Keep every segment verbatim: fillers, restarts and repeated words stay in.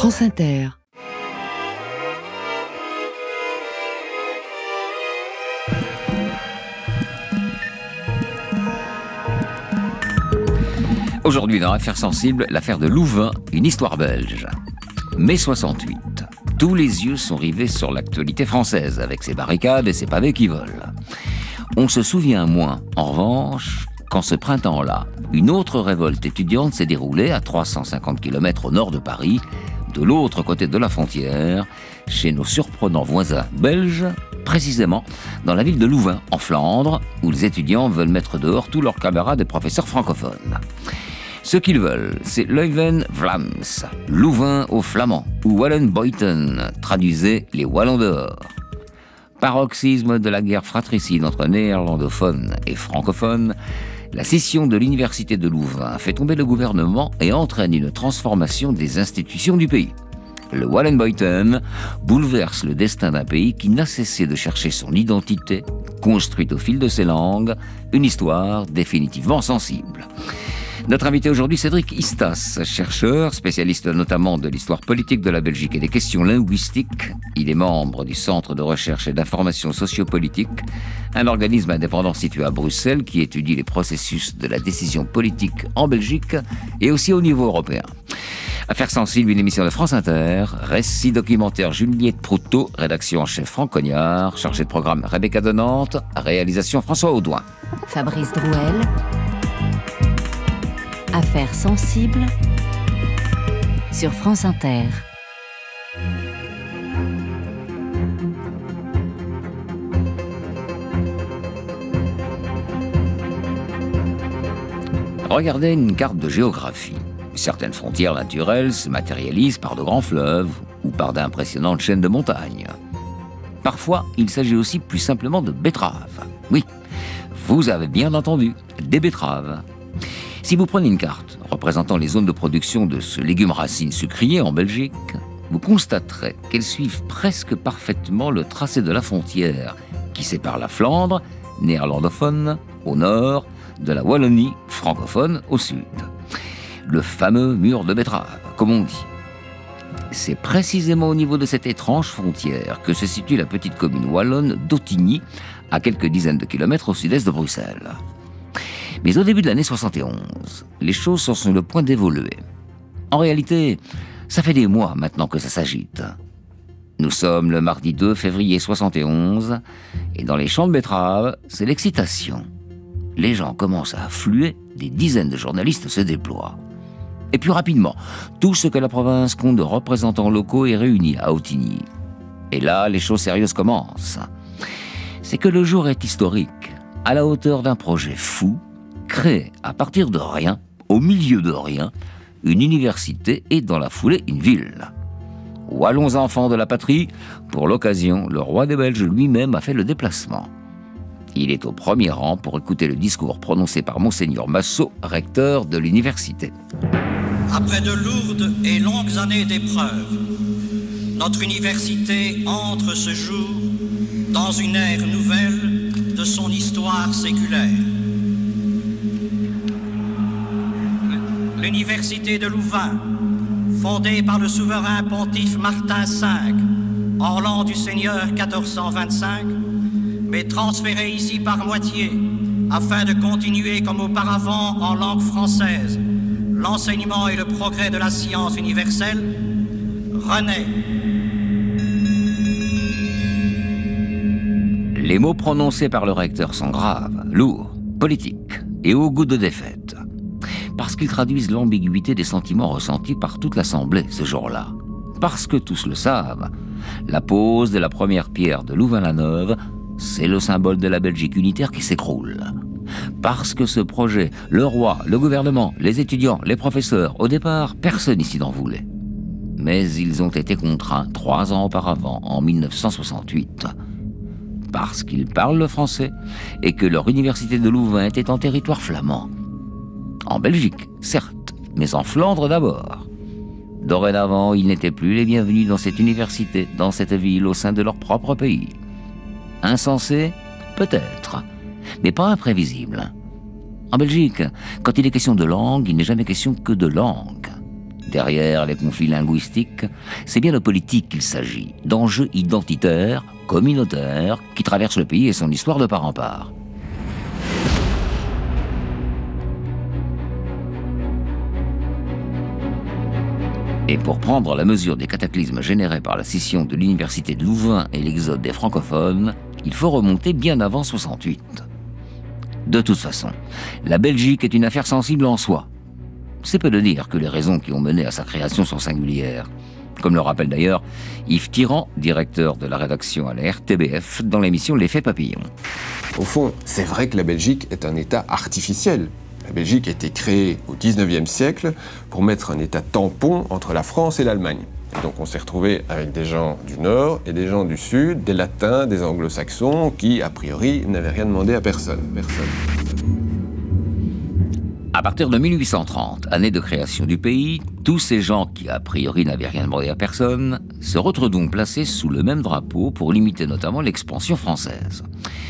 France Inter. Aujourd'hui, dans Affaires sensibles, l'affaire de Louvain, une histoire belge. mai soixante-huit. Tous les yeux sont rivés sur l'actualité française, avec ses barricades et ses pavés qui volent. On se souvient moins, en revanche, qu'en ce printemps-là, une autre révolte étudiante s'est déroulée à trois cent cinquante kilomètres au nord de Paris, de l'autre côté de la frontière, chez nos surprenants voisins belges, précisément dans la ville de Louvain, en Flandre, où les étudiants veulent mettre dehors tous leurs camarades et professeurs francophones. Ce qu'ils veulent, c'est Leuven-Vlaams, Louvain au flamand, ou Wallenbuiten, traduisez les Wallons dehors. Paroxysme de la guerre fratricide entre néerlandophones et francophones, la scission de l'université de Louvain fait tomber le gouvernement et entraîne une transformation des institutions du pays. Le Wallenbuiten bouleverse le destin d'un pays qui n'a cessé de chercher son identité, construite au fil de ses langues, une histoire définitivement sensible. Notre invité aujourd'hui, Cédric Istas, chercheur, spécialiste notamment de l'histoire politique de la Belgique et des questions linguistiques. Il est membre du Centre de recherche et d'information sociopolitique, un organisme indépendant situé à Bruxelles qui étudie les processus de la décision politique en Belgique et aussi au niveau européen. Affaires sensibles, une émission de France Inter, récit documentaire Juliette Proutot, rédaction en chef Franck Cognard, chargé de programme Rebecca de Nantes, réalisation François Audouin. Fabrice Drouel. Affaires sensibles sur France Inter. Regardez une carte de géographie. Certaines frontières naturelles se matérialisent par de grands fleuves ou par d'impressionnantes chaînes de montagnes. Parfois, il s'agit aussi plus simplement de betteraves. Oui, vous avez bien entendu, des betteraves. Si vous prenez une carte représentant les zones de production de ce légume racine sucrier en Belgique, vous constaterez qu'elles suivent presque parfaitement le tracé de la frontière qui sépare la Flandre, néerlandophone, au nord, de la Wallonie, francophone, au sud. Le fameux mur de betterave, comme on dit. C'est précisément au niveau de cette étrange frontière que se situe la petite commune wallonne d'Ottigny, à quelques dizaines de kilomètres au sud-est de Bruxelles. Mais au début de l'année soixante et onze, les choses sont sur le point d'évoluer. En réalité, ça fait des mois maintenant que ça s'agite. Nous sommes le mardi deux février soixante et onze, et dans les champs de betteraves, c'est l'excitation. Les gens commencent à affluer, des dizaines de journalistes se déploient. Et plus rapidement, tout ce que la province compte de représentants locaux est réuni à Ottigny. Et là, les choses sérieuses commencent. C'est que le jour est historique, à la hauteur d'un projet fou, créer à partir de rien, au milieu de rien, une université et dans la foulée une ville. Wallons enfants de la patrie, pour l'occasion, le roi des Belges lui-même a fait le déplacement. Il est au premier rang pour écouter le discours prononcé par Monseigneur Massot, recteur de l'université. Après de lourdes et longues années d'épreuves, notre université entre ce jour dans une ère nouvelle de son histoire séculaire. L'université de Louvain, fondée par le souverain pontife Martin cinq en l'an du Seigneur quatorze cent vingt-cinq, mais transférée ici par moitié afin de continuer comme auparavant en langue française l'enseignement et le progrès de la science universelle, renaît. Les mots prononcés par le recteur sont graves, lourds, politiques et au goût de défaite. Parce qu'ils traduisent l'ambiguïté des sentiments ressentis par toute l'Assemblée ce jour-là. Parce que tous le savent, la pose de la première pierre de Louvain-la-Neuve, c'est le symbole de la Belgique unitaire qui s'écroule. Parce que ce projet, le roi, le gouvernement, les étudiants, les professeurs, au départ, personne ici n'en voulait. Mais ils ont été contraints trois ans auparavant, en mille neuf cent soixante-huit. Parce qu'ils parlent le français et que leur université de Louvain était en territoire flamand. En Belgique, certes, mais en Flandre d'abord. Dorénavant, ils n'étaient plus les bienvenus dans cette université, dans cette ville, au sein de leur propre pays. Insensé ? Peut-être, mais pas imprévisible. En Belgique, quand il est question de langue, il n'est jamais question que de langue. Derrière les conflits linguistiques, c'est bien de politique qu'il s'agit, d'enjeux identitaires, communautaires, qui traversent le pays et son histoire de part en part. Et pour prendre la mesure des cataclysmes générés par la scission de l'université de Louvain et l'exode des francophones, il faut remonter bien avant soixante-huit. De toute façon, la Belgique est une affaire sensible en soi. C'est peu de dire que les raisons qui ont mené à sa création sont singulières. Comme le rappelle d'ailleurs Yves Tirant, directeur de la rédaction à la R T B F, dans l'émission L'Effet Papillon. Au fond, c'est vrai que la Belgique est un État artificiel. La Belgique a été créée au dix-neuvième siècle pour mettre un État tampon entre la France et l'Allemagne. Et donc on s'est retrouvé avec des gens du Nord et des gens du Sud, des Latins, des Anglo-Saxons, qui, a priori, n'avaient rien demandé à personne. personne. À partir de mille huit cent trente, année de création du pays, tous ces gens qui, a priori, n'avaient rien demandé à personne, se retrouvent donc placés sous le même drapeau pour limiter notamment l'expansion française.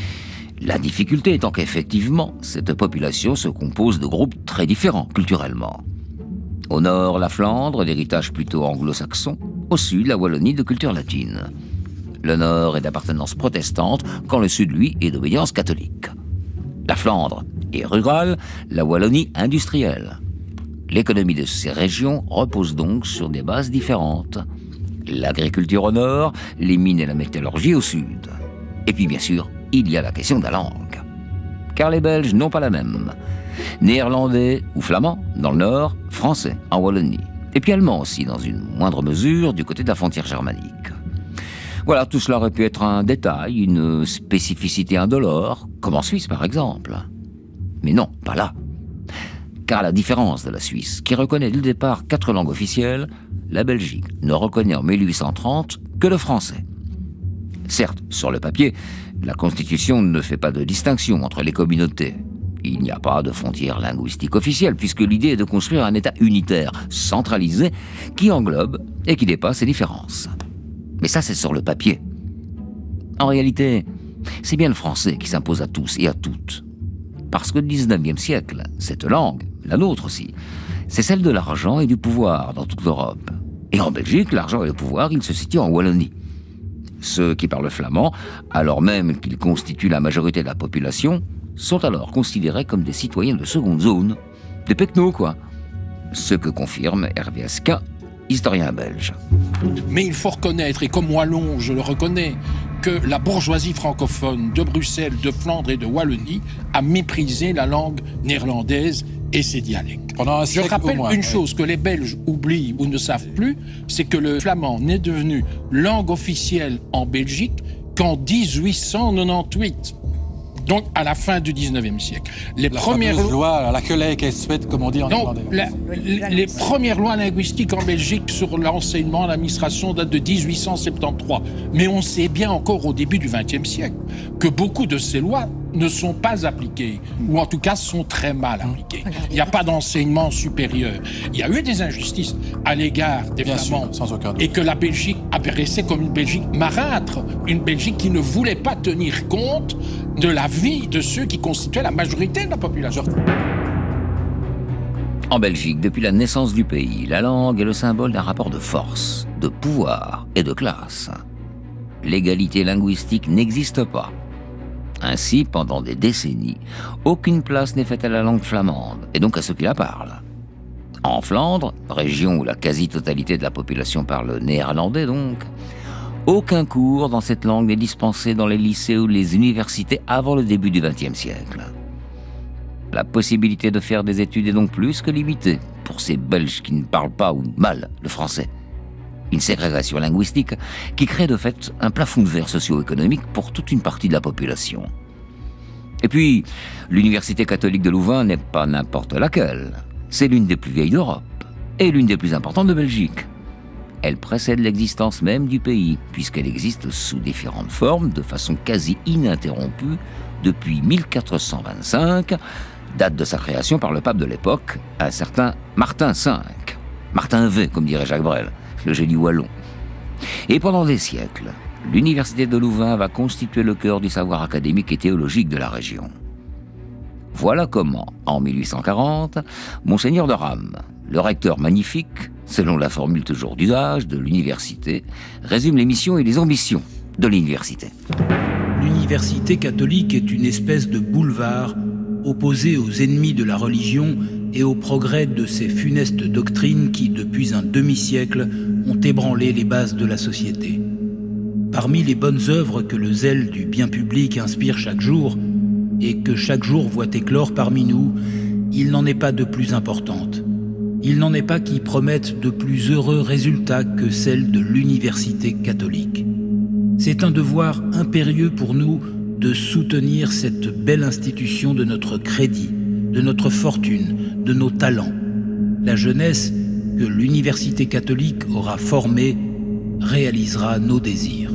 La difficulté étant qu'effectivement, cette population se compose de groupes très différents culturellement. Au nord, la Flandre, d'héritage plutôt anglo-saxon. Au sud, la Wallonie, de culture latine. Le nord est d'appartenance protestante, quand le sud, lui, est d'obédience catholique. La Flandre est rurale, la Wallonie industrielle. L'économie de ces régions repose donc sur des bases différentes. L'agriculture au nord, les mines et la métallurgie au sud. Et puis bien sûr, il y a la question de la langue. Car les Belges n'ont pas la même. Néerlandais ou flamand dans le nord, français en Wallonie. Et puis allemand aussi, dans une moindre mesure, du côté de la frontière germanique. Voilà, tout cela aurait pu être un détail, une spécificité indolore, comme en Suisse par exemple. Mais non, pas là. Car à la différence de la Suisse, qui reconnaît dès le départ quatre langues officielles, la Belgique ne reconnaît en mille huit cent trente que le français. Certes, sur le papier, la Constitution ne fait pas de distinction entre les communautés. Il n'y a pas de frontière linguistique officielle, puisque l'idée est de construire un État unitaire, centralisé, qui englobe et qui dépasse ces différences. Mais ça, c'est sur le papier. En réalité, c'est bien le français qui s'impose à tous et à toutes. Parce que le dix-neuvième siècle, cette langue, la nôtre aussi, c'est celle de l'argent et du pouvoir dans toute l'Europe. Et en Belgique, l'argent et le pouvoir, ils se situent en Wallonie. Ceux qui parlent flamand, alors même qu'ils constituent la majorité de la population, sont alors considérés comme des citoyens de seconde zone, des pecnos quoi. Ce que confirme Hervé Esquin, historien belge. Mais il faut reconnaître, et comme Wallon je le reconnais, que la bourgeoisie francophone de Bruxelles, de Flandre et de Wallonie a méprisé la langue néerlandaise et ses dialectes. Pendant un Je siècle rappelle au moins, une oui. chose que les Belges oublient ou ne savent plus, c'est que le flamand n'est devenu langue officielle en Belgique qu'en dix-huit cent quatre-vingt-dix-huit. Donc à la fin du dix-neuvième siècle. Les La premières fameuse loi, la Kelek et Suède, comme on dit en Donc, néerlandais. la- les premières lois linguistiques en Belgique sur l'enseignement, l'administration datent de dix-huit cent soixante-treize. Mais on sait bien encore au début du vingtième siècle que beaucoup de ces lois ne sont pas appliquées, ou en tout cas sont très mal appliquées. Il n'y a pas d'enseignement supérieur. Il y a eu des injustices à l'égard des Bien Flamands, sûr, sans aucun doute. et que la Belgique apparaissait comme une Belgique marâtre, une Belgique qui ne voulait pas tenir compte de la vie de ceux qui constituaient la majorité de la population. En Belgique, depuis la naissance du pays, la langue est le symbole d'un rapport de force, de pouvoir et de classe. L'égalité linguistique n'existe pas. Ainsi, pendant des décennies, aucune place n'est faite à la langue flamande, et donc à ceux qui la parlent. En Flandre, région où la quasi-totalité de la population parle néerlandais donc, aucun cours dans cette langue n'est dispensé dans les lycées ou les universités avant le début du vingtième siècle. La possibilité de faire des études est donc plus que limitée pour ces Belges qui ne parlent pas ou mal le français. Une ségrégation linguistique qui crée de fait un plafond de verre socio-économique pour toute une partie de la population. Et puis, l'université catholique de Louvain n'est pas n'importe laquelle. C'est l'une des plus vieilles d'Europe et l'une des plus importantes de Belgique. Elle précède l'existence même du pays, puisqu'elle existe sous différentes formes, de façon quasi ininterrompue, depuis mille quatre cent vingt-cinq, date de sa création par le pape de l'époque, un certain Martin cinq. Martin V, comme dirait Jacques Brel, le génie wallon. Et pendant des siècles, l'université de Louvain va constituer le cœur du savoir académique et théologique de la région. Voilà comment, en mille huit cent quarante, Monseigneur de Rame, le recteur magnifique, selon la formule toujours d'usage de l'université, résume les missions et les ambitions de l'université. L'université catholique est une espèce de boulevard opposé aux ennemis de la religion et au progrès de ces funestes doctrines qui, depuis un demi-siècle, ont ébranlé les bases de la société. Parmi les bonnes œuvres que le zèle du bien public inspire chaque jour, et que chaque jour voit éclore parmi nous, il n'en est pas de plus importante. Il n'en est pas qui promettent de plus heureux résultats que celles de l'université catholique. C'est un devoir impérieux pour nous de soutenir cette belle institution de notre crédit, de notre fortune, de nos talents. La jeunesse que l'université catholique aura formée réalisera nos désirs.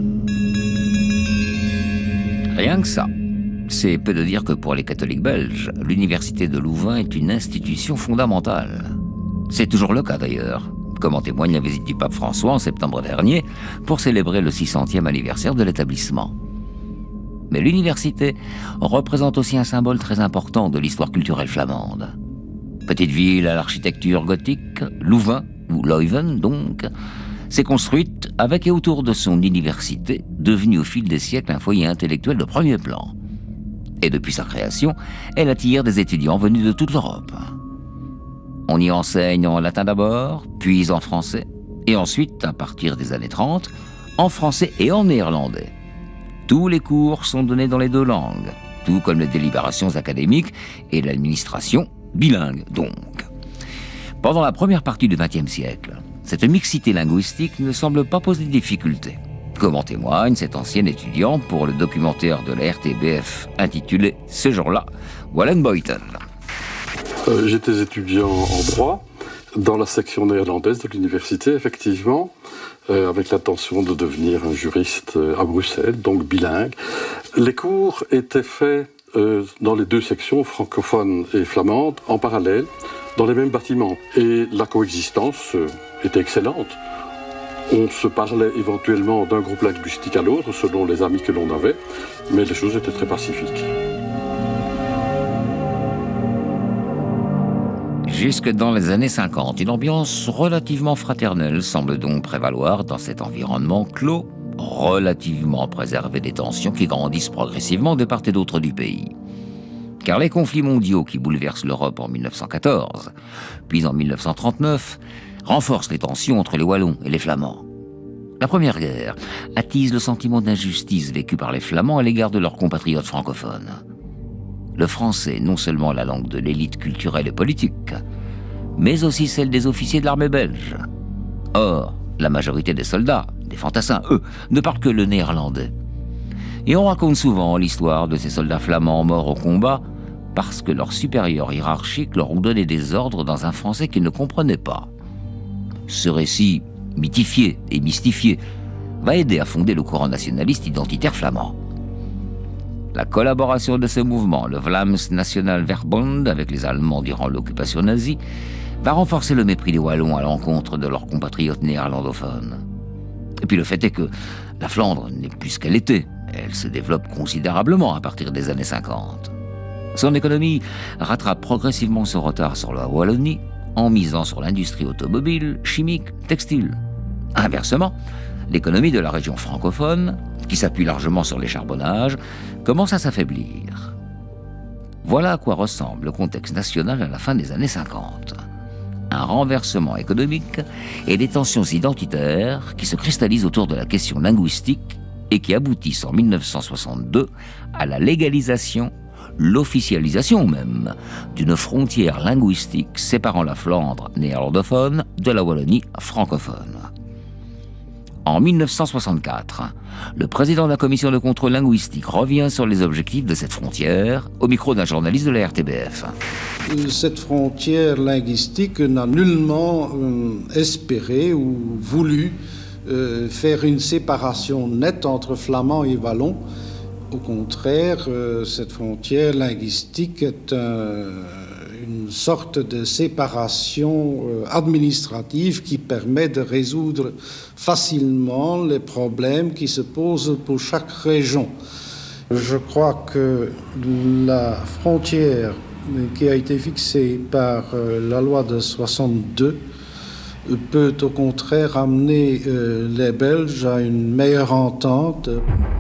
Rien que ça. C'est peu de dire que pour les catholiques belges, l'université de Louvain est une institution fondamentale. C'est toujours le cas d'ailleurs, comme en témoigne la visite du pape François en septembre dernier pour célébrer le six centième anniversaire de l'établissement. Mais l'université représente aussi un symbole très important de l'histoire culturelle flamande. Petite ville à l'architecture gothique, Louvain, ou Leuven donc, s'est construite avec et autour de son université, devenue au fil des siècles un foyer intellectuel de premier plan. Et depuis sa création, elle attire des étudiants venus de toute l'Europe. On y enseigne en latin d'abord, puis en français, et ensuite, à partir des années trente, en français et en néerlandais. Tous les cours sont donnés dans les deux langues, tout comme les délibérations académiques et l'administration bilingue donc. Pendant la première partie du vingtième siècle, cette mixité linguistique ne semble pas poser de difficultés, comme en témoigne cet ancien étudiant pour le documentaire de la R T B F intitulé « Ce jour-là, Wallen Boyton ». Euh, j'étais étudiant en droit dans la section néerlandaise de l'université, effectivement, euh, avec l'intention de devenir un juriste euh, à Bruxelles, donc bilingue. Les cours étaient faits euh, dans les deux sections, francophone et flamande, en parallèle, dans les mêmes bâtiments. Et la coexistence euh, était excellente. On se parlait éventuellement d'un groupe linguistique à l'autre, selon les amis que l'on avait, mais les choses étaient très pacifiques. Jusque dans les années cinquante, une ambiance relativement fraternelle semble donc prévaloir dans cet environnement clos, relativement préservé des tensions qui grandissent progressivement de part et d'autre du pays. Car les conflits mondiaux qui bouleversent l'Europe en mille neuf cent quatorze, puis en mille neuf cent trente-neuf, renforcent les tensions entre les Wallons et les Flamands. La Première Guerre attise le sentiment d'injustice vécu par les Flamands à l'égard de leurs compatriotes francophones. Le français est non seulement la langue de l'élite culturelle et politique, mais aussi celle des officiers de l'armée belge. Or, la majorité des soldats, des fantassins, eux, ne parlent que le néerlandais. Et on raconte souvent l'histoire de ces soldats flamands morts au combat parce que leurs supérieurs hiérarchiques leur ont donné des ordres dans un français qu'ils ne comprenaient pas. Ce récit, mythifié et mystifié, va aider à fonder le courant nationaliste identitaire flamand. La collaboration de ce mouvement, le Vlaams National Verbond, avec les Allemands durant l'occupation nazie, va renforcer le mépris des Wallons à l'encontre de leurs compatriotes néerlandophones. Et puis le fait est que la Flandre n'est plus ce qu'elle était. Elle se développe considérablement à partir des années cinquante. Son économie rattrape progressivement son retard sur la Wallonie en misant sur l'industrie automobile, chimique, textile. Inversement, l'économie de la région francophone, qui s'appuie largement sur les charbonnages, commence à s'affaiblir. Voilà à quoi ressemble le contexte national à la fin des années cinquante. Un renversement économique et des tensions identitaires qui se cristallisent autour de la question linguistique et qui aboutissent en mille neuf cent soixante-deux à la légalisation, l'officialisation même, d'une frontière linguistique séparant la Flandre néerlandophone de la Wallonie francophone. En mille neuf cent soixante-quatre, le président de la commission de contrôle linguistique revient sur les objectifs de cette frontière au micro d'un journaliste de la R T B F. Cette frontière linguistique n'a nullement euh, espéré ou voulu euh, faire une séparation nette entre flamands et wallons. Au contraire, euh, cette frontière linguistique est un, une sorte de séparation euh, administrative qui permet de résoudre facilement les problèmes qui se posent pour chaque région. Je crois que la frontière qui a été fixée par euh, la loi de soixante-deux peut au contraire amener euh, les Belges à une meilleure entente.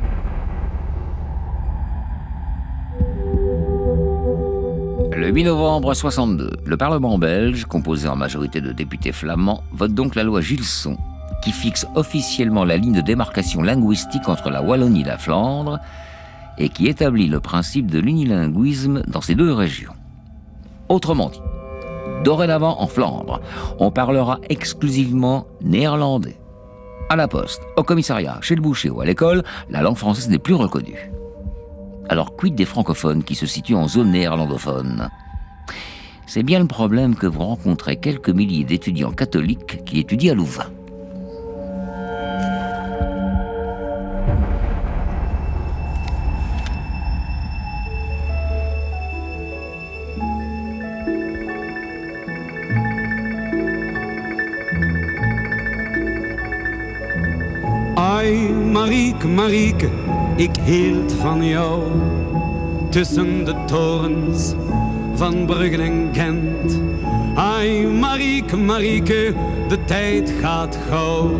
Le huit novembre soixante-deux, le Parlement belge, composé en majorité de députés flamands, vote donc la loi Gilson, qui fixe officiellement la ligne de démarcation linguistique entre la Wallonie et la Flandre et qui établit le principe de l'unilinguisme dans ces deux régions. Autrement dit, dorénavant en Flandre, on parlera exclusivement néerlandais. À la poste, au commissariat, chez le boucher ou à l'école, la langue française n'est plus reconnue. Alors quid des francophones qui se situent en zone néerlandophone ? C'est bien le problème que vont rencontrer quelques milliers d'étudiants catholiques qui étudient à Louvain. Ai, Marieke, Marieke, ik hield van jou. Tussen de torens van Brugge en Gent. Ai, Marieke, Marieke, de tijd gaat gauw.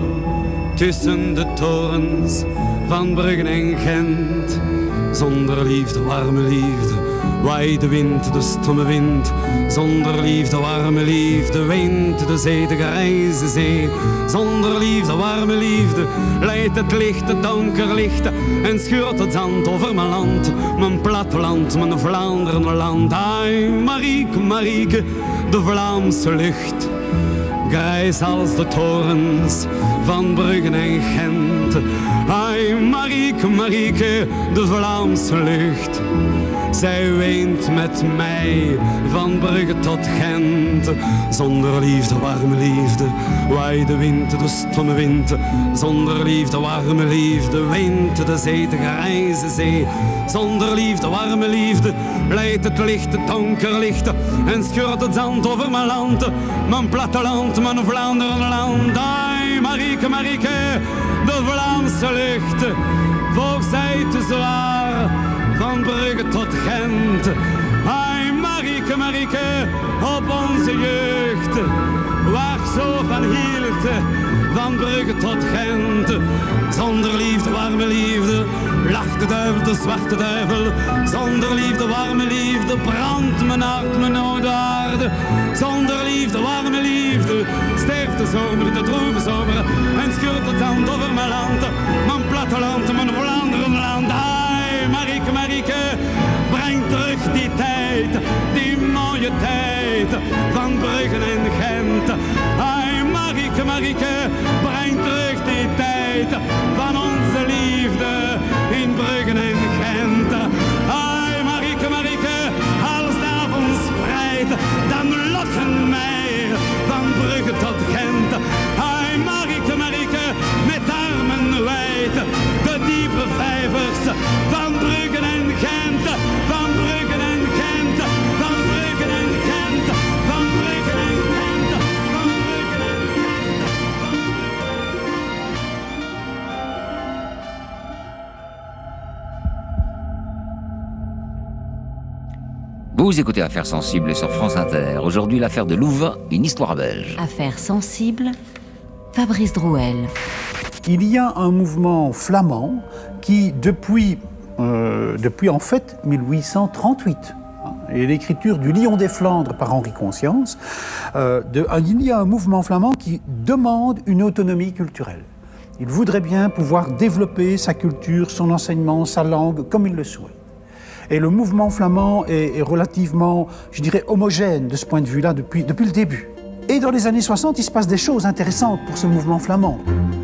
Tussen de torens van Brugge en Gent. Zonder liefde, warme liefde, waait de wind, de stomme wind. Zonder liefde, warme liefde, weent de zee, de grijze zee. Zonder liefde, warme liefde, leidt het licht, het donker licht. En schuurt het zand over mijn land, mijn platteland, mijn Vlaanderenland. Ai, Marieke, Marieke, de Vlaamse lucht. Grijs als de torens van Brugge en Gent. Ai, Marieke, Marieke, de Vlaamse lucht. Zij weent met mij van Brugge tot Gent. Zonder liefde, warme liefde, waait de wind, de stomme wind. Zonder liefde, warme liefde, weent de zee, de grijze zee. Zonder liefde, warme liefde, leidt het licht, het donker licht. En scheurt het zand over mijn land, mijn platteland, mijn Vlaanderenland. Ai, Marieke, Marieke, de Vlaamse lucht. Voor zij te zwaar, van Brugge tot Gent. Ai, Marieke, Marieke, op onze jeugd. Waar ik zo van hield, van Brugge tot Gent. Zonder liefde, warme liefde, lacht de duivel, de zwarte duivel. Zonder liefde, warme liefde, brandt mijn hart, mijn oude aarde. Zonder liefde, warme liefde, sterft de zomer, de droeve zomer. En scheurt het zand over mijn land, mijn platteland, mijn Vlaanderenland. Ai, Marieke, Marieke, breng terug die tijd, die mooie tijd van Brugge en Gent. Ai, Marieke, Marieke, breng terug die tijd van onze liefde in Brugge en Gent. Ai, Marieke, Marieke, als de avond spreidt, dan lokken mij van Brugge tot Gent. Ai, Marieke, Marieke, met armen wijd, de diepe vijvers van Brugge en Gent, van Brugge en Gent, van Brugge en Gent, van Brugge en Gent, van Brugge en Gent. Vous écoutez Affaires sensibles sur France Inter. Aujourd'hui, l'affaire de Louvain, une histoire belge. Affaires sensibles, Fabrice Drouel. Il y a un mouvement flamand qui, depuis, euh, depuis en fait mille huit cent trente-huit, hein, et l'écriture du Lion des Flandres par Henri Conscience, euh, de, il y a un mouvement flamand qui demande une autonomie culturelle. Il voudrait bien pouvoir développer sa culture, son enseignement, sa langue, comme il le souhaite. Et le mouvement flamand est, est relativement, je dirais, homogène de ce point de vue-là depuis, depuis le début. Et dans les années soixante, il se passe des choses intéressantes pour ce mouvement flamand.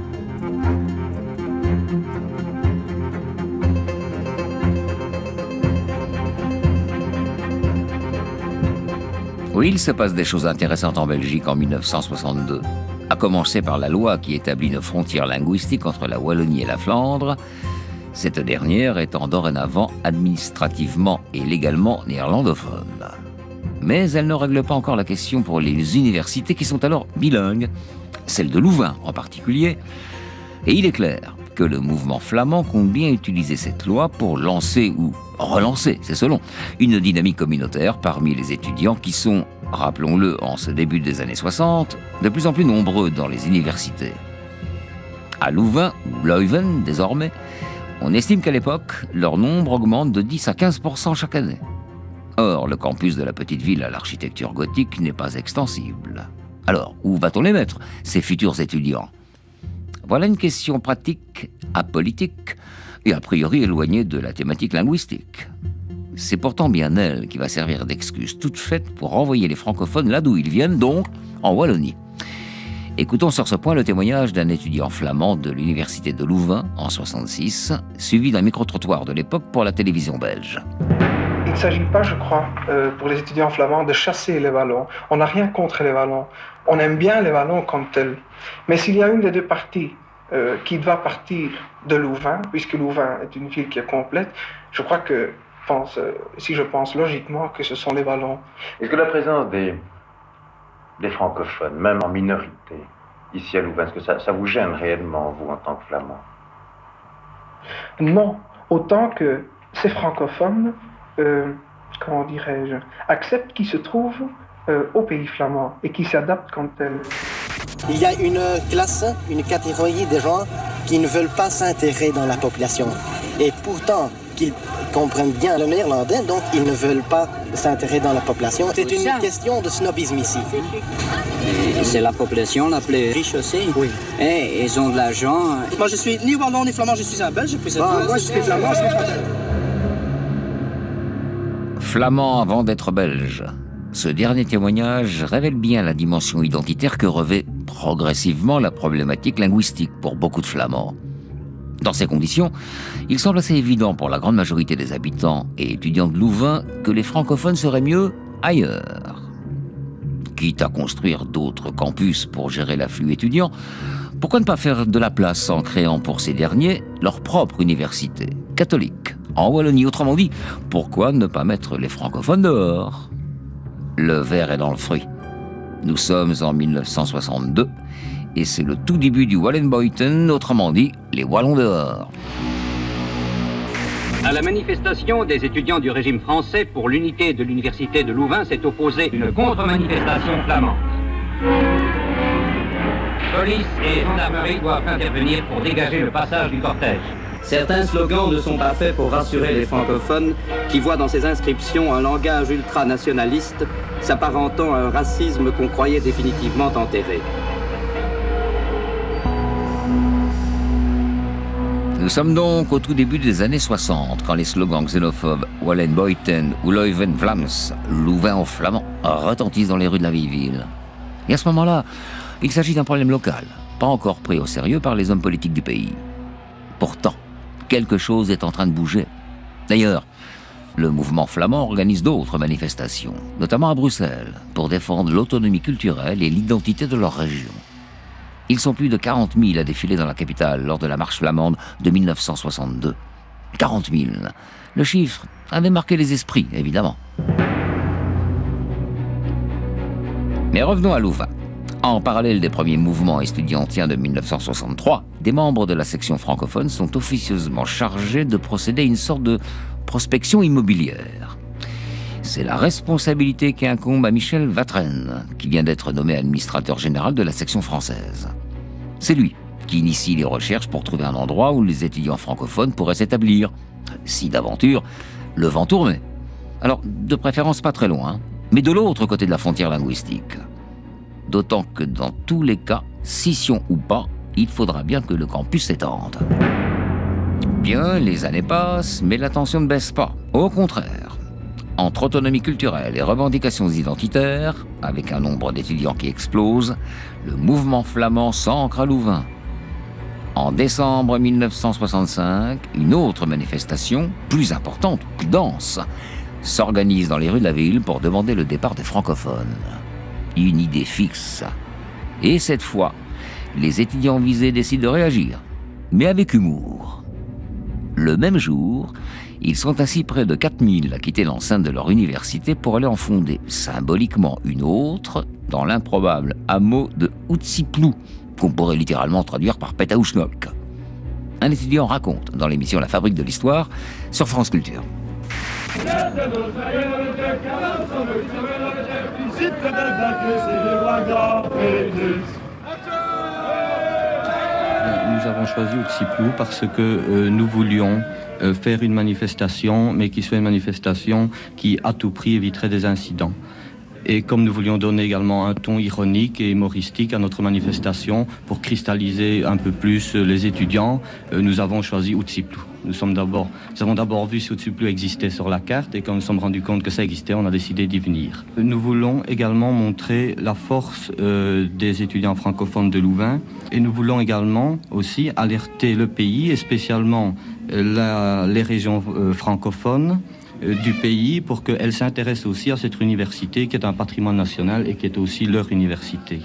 Oui, il se passe des choses intéressantes en Belgique en mille neuf cent soixante-deux. À commencer par la loi qui établit une frontière linguistique entre la Wallonie et la Flandre, cette dernière étant dorénavant administrativement et légalement néerlandophone. Mais elle ne règle pas encore la question pour les universités qui sont alors bilingues, celle de Louvain en particulier. Et il est clair que le mouvement flamand compte bien utiliser cette loi pour lancer ou relancer, c'est selon, une dynamique communautaire parmi les étudiants qui sont rappelons-le, en ce début des années soixante, de plus en plus nombreux dans les universités. À Louvain, ou Leuven désormais, on estime qu'à l'époque, leur nombre augmente de dix à quinze pour cent chaque année. Or, le campus de la petite ville à l'architecture gothique n'est pas extensible. Alors, où va-t-on les mettre, ces futurs étudiants? Voilà une question pratique, apolitique et a priori éloignée de la thématique linguistique. C'est pourtant bien elle qui va servir d'excuse toute faite pour renvoyer les francophones là d'où ils viennent, donc en Wallonie. Écoutons sur ce point le témoignage d'un étudiant flamand de l'université de Louvain en soixante-six, suivi d'un micro-trottoir de l'époque pour la télévision belge. Il ne s'agit pas, je crois, euh, pour les étudiants flamands de chasser les Wallons. On n'a rien contre les Wallons. On aime bien les Wallons comme tels. Mais s'il y a une des deux parties euh, qui doit partir de Louvain, puisque Louvain est une ville qui est complète, je crois que, pense, euh, si je pense logiquement, que ce sont les Wallons. Est-ce que la présence des, des francophones, même en minorité, ici à Louvain, est-ce que ça, ça vous gêne réellement, vous, en tant que Flamand? Non, autant que ces francophones, euh, comment dirais-je, acceptent qu'ils se trouvent euh, au pays flamand et qu'ils s'adaptent comme tels. Il y a une classe, une catégorie de gens qui ne veulent pas s'intégrer dans la population. Et pourtant, qu'ils comprennent bien le néerlandais, donc ils ne veulent pas s'intégrer dans la population. C'est une question de snobisme ici. C'est la population la plus riche aussi. Oui. Et ils ont de l'argent. Moi, je suis ni wallon ni flamand, je suis un belge. Puis bon, moi, je suis flamand, je suis flamand. Flamand avant d'être belge. Ce dernier témoignage révèle bien la dimension identitaire que revêt progressivement la problématique linguistique pour beaucoup de Flamands. Dans ces conditions, il semble assez évident pour la grande majorité des habitants et étudiants de Louvain que les francophones seraient mieux ailleurs. Quitte à construire d'autres campus pour gérer l'afflux étudiant, pourquoi ne pas faire de la place en créant pour ces derniers leur propre université catholique en Wallonie? Autrement dit, pourquoi ne pas mettre les francophones dehors? Le verre est dans le fruit. Nous sommes en mille neuf cent soixante-deux et c'est le tout début du Wallenboyten, autrement dit, les Wallons dehors. À la manifestation des étudiants du régime français pour l'unité de l'université de Louvain s'est opposée une contre-manifestation flamande. Police et gendarmerie doivent intervenir pour dégager le passage du cortège. Certains slogans ne sont pas faits pour rassurer les francophones qui voient dans ces inscriptions un langage ultranationaliste s'apparentant à un racisme qu'on croyait définitivement enterré. Nous sommes donc au tout début des années soixante, quand les slogans xénophobes « Wallenboyten » ou « Leuven Vlaams » Louvain aux Flamands retentissent dans les rues de la vieille ville. Et à ce moment-là, il s'agit d'un problème local, pas encore pris au sérieux par les hommes politiques du pays. Pourtant, quelque chose est en train de bouger. D'ailleurs, le mouvement flamand organise d'autres manifestations, notamment à Bruxelles, pour défendre l'autonomie culturelle et l'identité de leur région. Ils sont plus de quarante mille à défiler dans la capitale lors de la marche flamande de mille neuf cent soixante-deux. quarante mille. Le chiffre avait marqué les esprits, évidemment. Mais revenons à Louvain. En parallèle des premiers mouvements estudiantiens de mille neuf cent soixante-trois, des membres de la section francophone sont officieusement chargés de procéder à une sorte de prospection immobilière. C'est la responsabilité qui incombe à Michel Vatren, qui vient d'être nommé administrateur général de la section française. C'est lui qui initie les recherches pour trouver un endroit où les étudiants francophones pourraient s'établir, si d'aventure le vent tournait. Alors, de préférence pas très loin, mais de l'autre côté de la frontière linguistique. D'autant que dans tous les cas, scission ou pas, il faudra bien que le campus s'étende. Bien, les années passent, mais la tension ne baisse pas. Au contraire. Entre autonomie culturelle et revendications identitaires, avec un nombre d'étudiants qui explose, le mouvement flamand s'ancre à Louvain. En décembre mille neuf cent soixante-cinq, une autre manifestation, plus importante, plus dense, s'organise dans les rues de la ville pour demander le départ des francophones. Une idée fixe. Et cette fois, les étudiants visés décident de réagir, mais avec humour. Le même jour, ils sont ainsi près de quatre mille à quitter l'enceinte de leur université pour aller en fonder symboliquement une autre dans l'improbable hameau de Outsiplou, qu'on pourrait littéralement traduire par Pétaouchnok. Un étudiant raconte dans l'émission La Fabrique de l'Histoire sur France Culture. Nous avons choisi Outsiplou parce que euh, nous voulions euh, faire une manifestation, mais qui soit une manifestation qui, à tout prix, éviterait des incidents. Et comme nous voulions donner également un ton ironique et humoristique à notre manifestation pour cristalliser un peu plus les étudiants, euh, nous avons choisi Outsiplou. Nous, sommes d'abord, nous avons d'abord vu si Outsiplou existait sur la carte et quand nous nous sommes rendus compte que ça existait, on a décidé d'y venir. Nous voulons également montrer la force euh, des étudiants francophones de Louvain et nous voulons également aussi alerter le pays et spécialement euh, la, les régions euh, francophones du pays pour qu'elles s'intéressent aussi à cette université qui est un patrimoine national et qui est aussi leur université.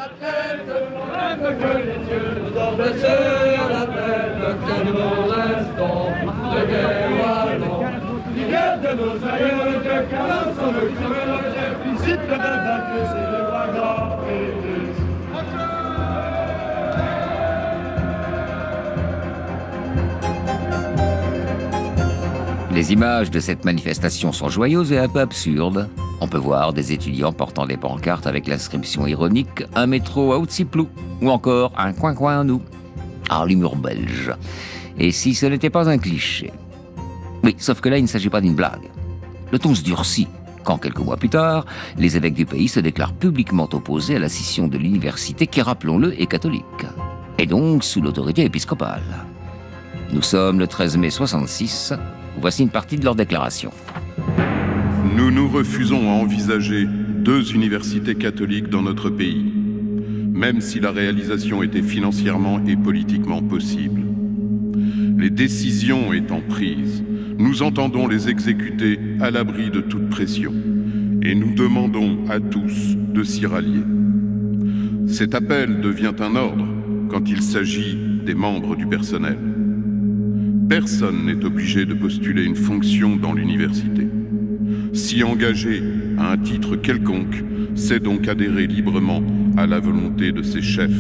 Les images de cette manifestation sont joyeuses et un peu absurdes. On peut voir des étudiants portant des pancartes avec l'inscription ironique « Un métro à Outsiplou » ou encore « Un coin-coin à nous ». Ah, l'humour belge. Et si ce n'était pas un cliché? Oui, sauf que là, il ne s'agit pas d'une blague. Le ton se durcit quand, quelques mois plus tard, les évêques du pays se déclarent publiquement opposés à la scission de l'université qui, rappelons-le, est catholique. Et donc sous l'autorité épiscopale. Nous sommes le treize mai soixante-six. Voici une partie de leur déclaration. Nous nous refusons à envisager deux universités catholiques dans notre pays, même si la réalisation était financièrement et politiquement possible. Les décisions étant prises, nous entendons les exécuter à l'abri de toute pression, et nous demandons à tous de s'y rallier. Cet appel devient un ordre quand il s'agit des membres du personnel. Personne n'est obligé de postuler une fonction dans l'université. S'y engager à un titre quelconque, c'est donc adhérer librement à la volonté de ses chefs.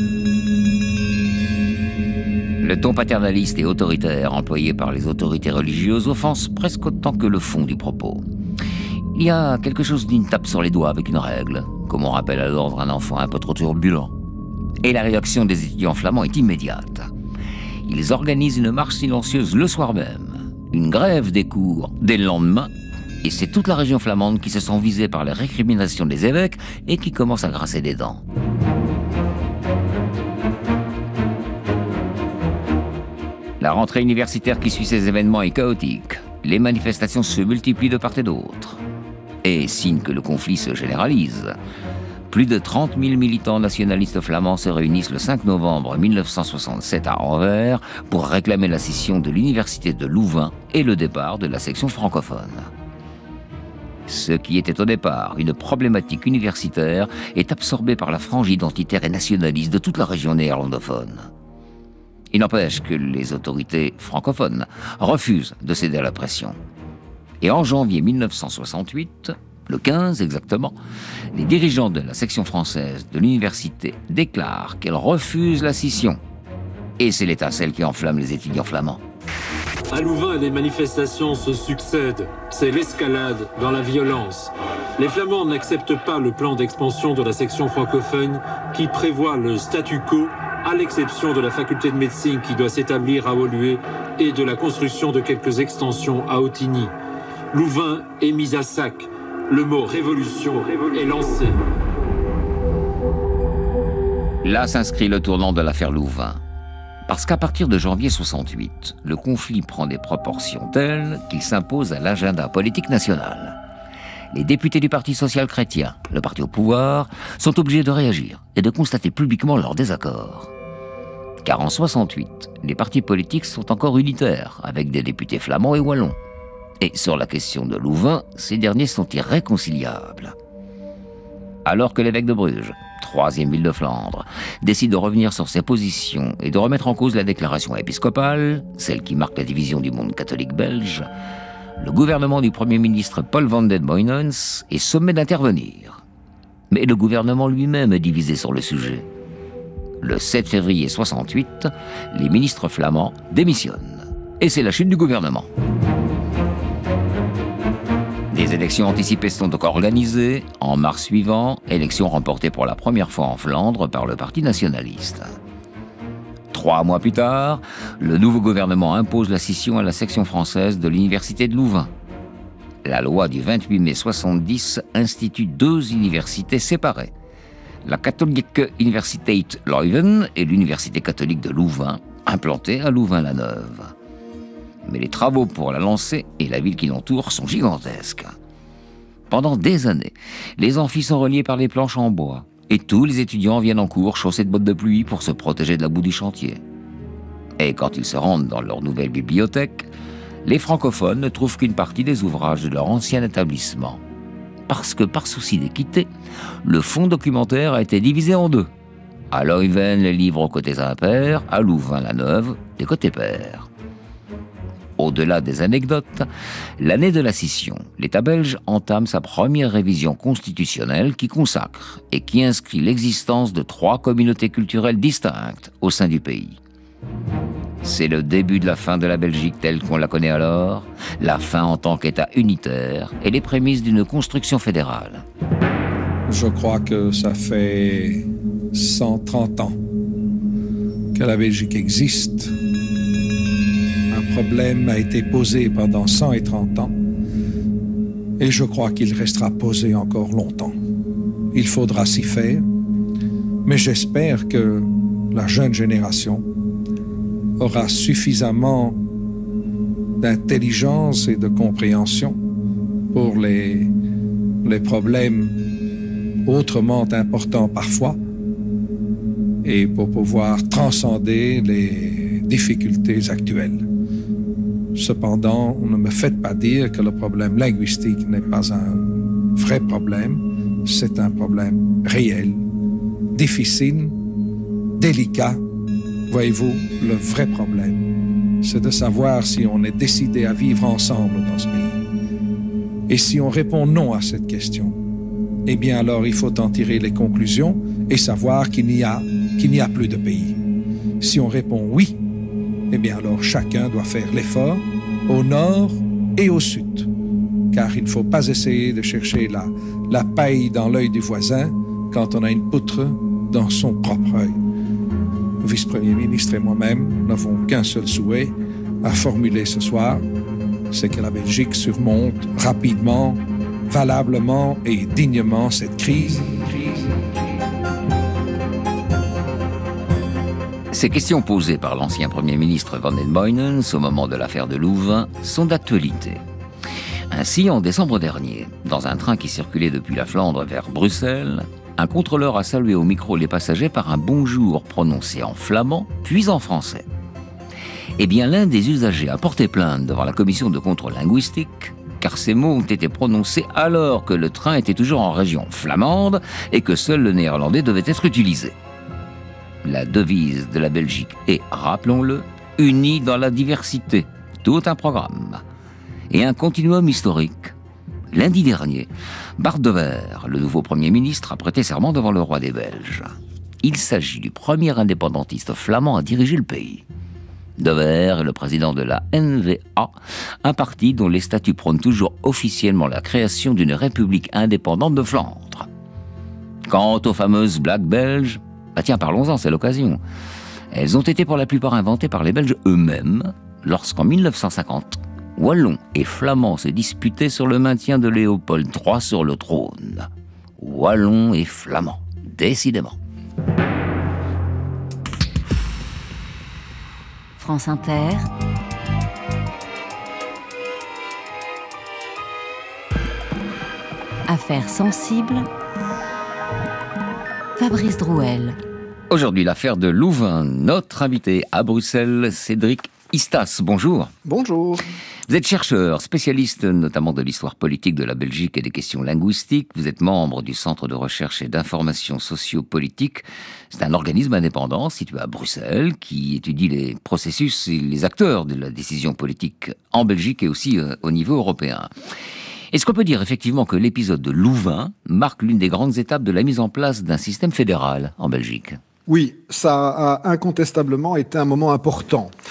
Le ton paternaliste et autoritaire employé par les autorités religieuses offense presque autant que le fond du propos. Il y a quelque chose d'une tape sur les doigts avec une règle, comme on rappelle à l'ordre un enfant un peu trop turbulent. Et la réaction des étudiants flamands est immédiate. Ils organisent une marche silencieuse le soir même, une grève des cours dès le lendemain, et c'est toute la région flamande qui se sent visée par les récriminations des évêques et qui commence à grincer des dents. La rentrée universitaire qui suit ces événements est chaotique. Les manifestations se multiplient de part et d'autre. Et signe que le conflit se généralise. Plus de trente mille militants nationalistes flamands se réunissent le cinq novembre mille neuf cent soixante-sept à Anvers pour réclamer la scission de l'université de Louvain et le départ de la section francophone. Ce qui était au départ une problématique universitaire est absorbé par la frange identitaire et nationaliste de toute la région néerlandophone. Il n'empêche que les autorités francophones refusent de céder à la pression. Et en janvier mille neuf cent soixante-huit, le quinze exactement, les dirigeants de la section française de l'université déclarent qu'elle refuse la scission. Et c'est l'étincelle qui enflamme les étudiants flamands. À Louvain, les manifestations se succèdent. C'est l'escalade dans la violence. Les Flamands n'acceptent pas le plan d'expansion de la section francophone qui prévoit le statu quo, à l'exception de la faculté de médecine qui doit s'établir à Woluwe et de la construction de quelques extensions à Otigny. Louvain est mise à sac. Le mot révolution est lancé. Là s'inscrit le tournant de l'affaire Louvain. Parce qu'à partir de janvier soixante-huit, le conflit prend des proportions telles qu'il s'impose à l'agenda politique national. Les députés du Parti social-chrétien, le parti au pouvoir, sont obligés de réagir et de constater publiquement leur désaccord. Car en soixante-huit, les partis politiques sont encore unitaires, avec des députés flamands et wallons. Et sur la question de Louvain, ces derniers sont irréconciliables. Alors que l'évêque de Bruges, troisième ville de Flandre, décide de revenir sur ses positions et de remettre en cause la déclaration épiscopale, celle qui marque la division du monde catholique belge, le gouvernement du Premier ministre Paul van den Boynens est sommé d'intervenir. Mais le gouvernement lui-même est divisé sur le sujet. Le sept février soixante-huit, les ministres flamands démissionnent. Et c'est la chute du gouvernement. Des Les élections anticipées sont donc organisées. En mars suivant, élections remportées pour la première fois en Flandre par le Parti nationaliste. Trois mois plus tard, le nouveau gouvernement impose la scission à la section française de l'université de Louvain. La loi du vingt-huit mai soixante-dix institue deux universités séparées. La Katholieke Universiteit Leuven et l'Université catholique de Louvain, implantée à Louvain-la-Neuve. Mais les travaux pour la lancer et la ville qui l'entoure sont gigantesques. Pendant des années, les amphis sont reliés par des planches en bois et tous les étudiants viennent en cours chaussés de bottes de pluie pour se protéger de la boue du chantier. Et quand ils se rendent dans leur nouvelle bibliothèque, les francophones ne trouvent qu'une partie des ouvrages de leur ancien établissement. Parce que, par souci d'équité, le fonds documentaire a été divisé en deux. À Leuven, les livres aux côtés impairs, à Louvain-la-Neuve, des côtés pairs. Au-delà des anecdotes, l'année de la scission, l'État belge entame sa première révision constitutionnelle qui consacre et qui inscrit l'existence de trois communautés culturelles distinctes au sein du pays. C'est le début de la fin de la Belgique telle qu'on la connaît alors, la fin en tant qu'État unitaire et les prémices d'une construction fédérale. Je crois que ça fait cent trente ans que la Belgique existe. Un problème a été posé pendant cent trente ans et je crois qu'il restera posé encore longtemps. Il faudra s'y faire, mais j'espère que la jeune génération aura suffisamment d'intelligence et de compréhension pour les, les problèmes autrement importants parfois et pour pouvoir transcender les difficultés actuelles. Cependant, ne me faites pas dire que le problème linguistique n'est pas un vrai problème. C'est un problème réel, difficile, délicat. Voyez-vous, le vrai problème, c'est de savoir si on est décidé à vivre ensemble dans ce pays. Et si on répond non à cette question, eh bien alors il faut en tirer les conclusions et savoir qu'il n'y a, qu'il n'y a plus de pays. Si on répond oui, eh bien alors chacun doit faire l'effort au nord et au sud. Car il ne faut pas essayer de chercher la, la paille dans l'œil du voisin quand on a une poutre dans son propre œil. Le vice-premier ministre et moi-même n'avons qu'un seul souhait à formuler ce soir, c'est que la Belgique surmonte rapidement, valablement et dignement cette crise. Ces questions posées par l'ancien Premier ministre Van den Boynens au moment de l'affaire de Louvain sont d'actualité. Ainsi, en décembre dernier, dans un train qui circulait depuis la Flandre vers Bruxelles, un contrôleur a salué au micro les passagers par un bonjour prononcé en flamand, puis en français. Eh bien, l'un des usagers a porté plainte devant la commission de contrôle linguistique, car ces mots ont été prononcés alors que le train était toujours en région flamande et que seul le néerlandais devait être utilisé. La devise de la Belgique est, rappelons-le, unie dans la diversité, tout un programme. Et un continuum historique. Lundi dernier, Bart De Wever, le nouveau Premier ministre, a prêté serment devant le roi des Belges. Il s'agit du premier indépendantiste flamand à diriger le pays. De Wever est le président de la N V A, un parti dont les statuts prônent toujours officiellement la création d'une république indépendante de Flandre. Quant aux fameuses blagues belges, bah tiens, parlons-en, c'est l'occasion. Elles ont été pour la plupart inventées par les Belges eux-mêmes, lorsqu'en mille neuf cent cinquante, Wallons et Flamands se disputaient sur le maintien de Léopold trois sur le trône. Wallons et Flamands, décidément. France Inter. Affaires sensibles. Fabrice Drouel. Aujourd'hui, l'affaire de Louvain. Notre invité à Bruxelles, Cédric Istas. Bonjour. Bonjour. Vous êtes chercheur, spécialiste notamment de l'histoire politique de la Belgique et des questions linguistiques. Vous êtes membre du Centre de recherche et d'information sociopolitique. C'est un organisme indépendant situé à Bruxelles qui étudie les processus et les acteurs de la décision politique en Belgique et aussi euh, au niveau européen. Est-ce qu'on peut dire effectivement que l'épisode de Louvain marque l'une des grandes étapes de la mise en place d'un système fédéral en Belgique ? Oui, ça a incontestablement été un moment important.